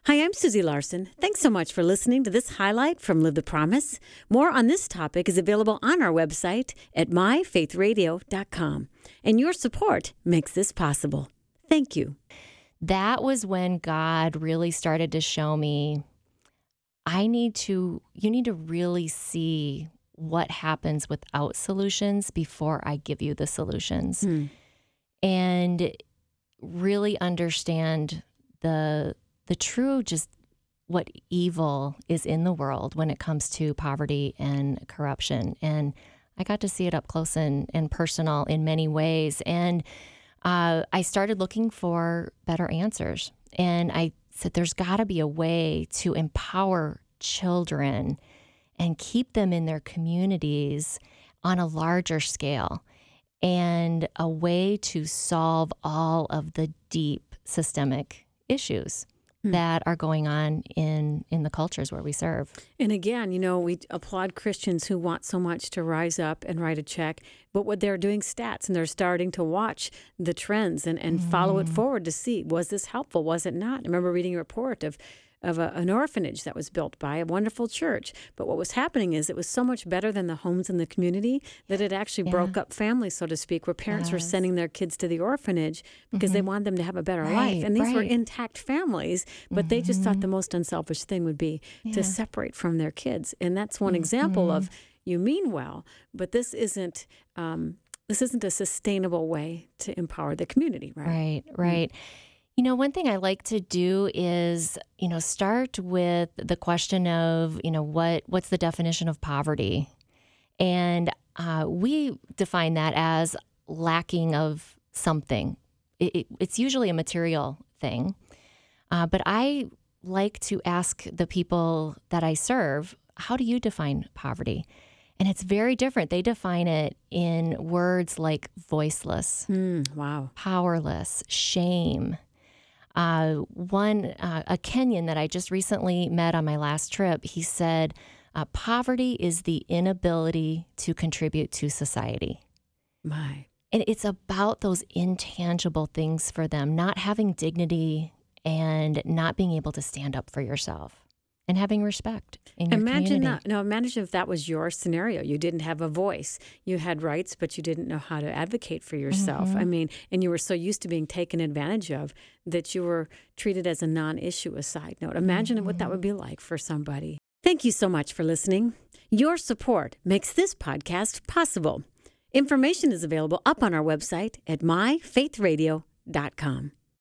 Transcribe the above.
Hi, I'm Susie Larson. Thanks so much for listening to this highlight from Live the Promise. More on this topic is available on our website at myfaithradio.com. And your support makes this possible. Thank you. That was when God really started to show me, you need to really see what happens without solutions before I give you the solutions. And really understand the true, just what evil is in the world when it comes to poverty and corruption. And I got to see it up close and personal in many ways. And I started looking for better answers. And I said, there's got to be a way to empower children and keep them in their communities on a larger scale, and a way to solve all of the deep systemic issues that are going on in the cultures where we serve. And again, we applaud Christians who want so much to rise up and write a check, but what they're doing stats, and they're starting to watch the trends and follow it forward to see, was this helpful, was it not? I remember reading a report of an orphanage that was built by a wonderful church. But what was happening is it was so much better than the homes in the community that it actually broke up families, so to speak, where parents were sending their kids to the orphanage because they wanted them to have a better life. And these were intact families, but they just thought the most unselfish thing would be to separate from their kids. And that's one example of, you mean well, but this isn't a sustainable way to empower the community, right? Right. One thing I like to do is, start with the question of, what's the definition of poverty? And we define that as lacking of something. It's usually a material thing. But I like to ask the people that I serve, how do you define poverty? And it's very different. They define it in words like voiceless, powerless, shame. A Kenyan that I just recently met on my last trip, he said, poverty is the inability to contribute to society. And it's about those intangible things for them, not having dignity and not being able to stand up for yourself and having respect in your community. Imagine if that was your scenario. You didn't have a voice. You had rights, but you didn't know how to advocate for yourself. And you were so used to being taken advantage of that you were treated as a non-issue, a side note. Imagine what that would be like for somebody. Thank you so much for listening. Your support makes this podcast possible. Information is available up on our website at myfaithradio.com.